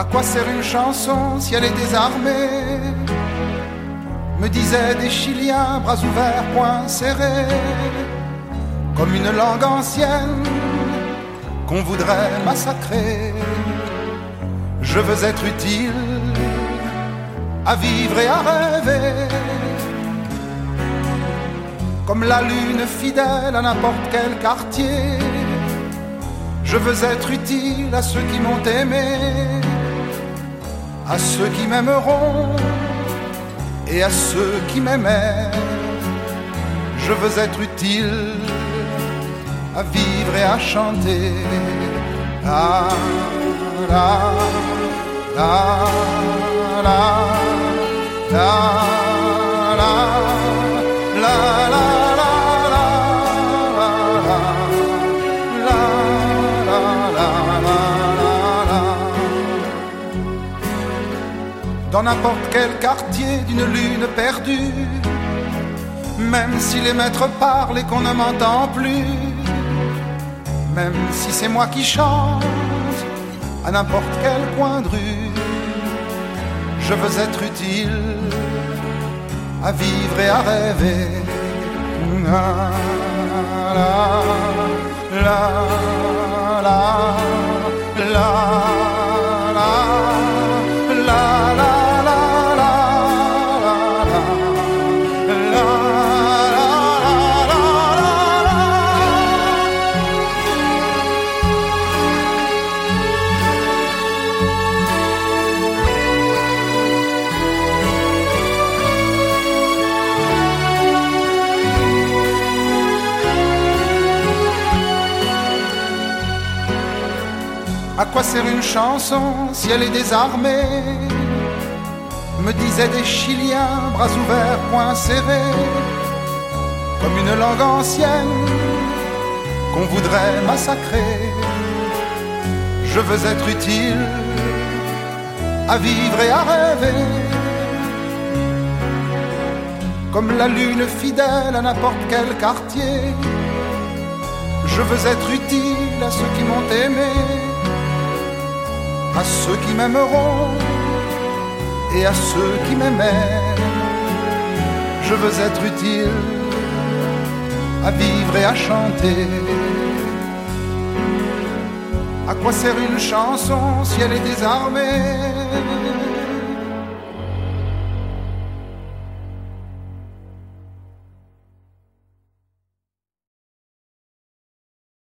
À quoi sert une chanson si elle est désarmée? Me disaient des Chiliens, bras ouverts, poings serrés, comme une langue ancienne qu'on voudrait massacrer. Je veux être utile à vivre et à rêver, comme la lune fidèle à n'importe quel quartier. Je veux être utile à ceux qui m'ont aimé, à ceux qui m'aimeront et à ceux qui m'aimaient. Je veux être utile à vivre et à chanter. La, la, la, la, la, la, la, la. Dans n'importe quel quartier d'une lune perdue, même si les maîtres parlent et qu'on ne m'entend plus, même si c'est moi qui chante à n'importe quel coin de rue, je veux être utile à vivre et à rêver. La, la, la, la, la, la, la. À quoi sert une chanson si elle est désarmée? Me disaient des Chiliens, bras ouverts, poings serrés, comme une langue ancienne qu'on voudrait massacrer. Je veux être utile à vivre et à rêver, comme la lune fidèle à n'importe quel quartier. Je veux être utile à ceux qui m'ont aimé, à ceux qui m'aimeront et à ceux qui m'aimaient. Je veux être utile à vivre et à chanter. À quoi sert une chanson si elle est désarmée?